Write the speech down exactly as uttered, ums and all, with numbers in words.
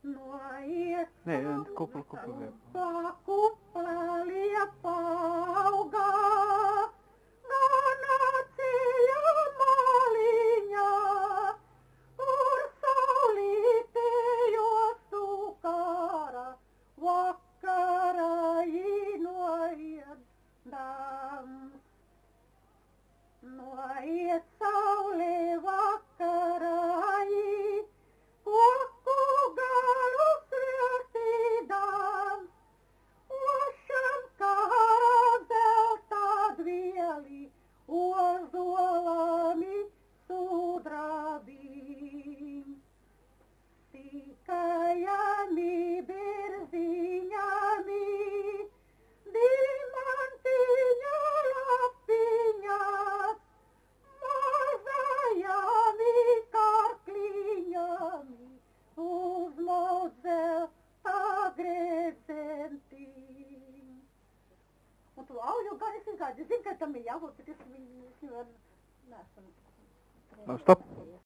Nee, een koppel, koppel weer. Kuppalia paugaa, ganatsia malinja, ursaulite juostukara, vakkara inuajan dam. Nuajet saule vakkarai, kuokkugalus lyöstidam. Uošam karantelta dvieli, uozuolami sudrabim. Sikajami berzinjami, diamantinja lappinjas, mazajami karklinjami, uzmozel agresentin. Mutta aujukaan esiinkaan, esiinkaan, että me jauhot, että jos minä näen. No stop.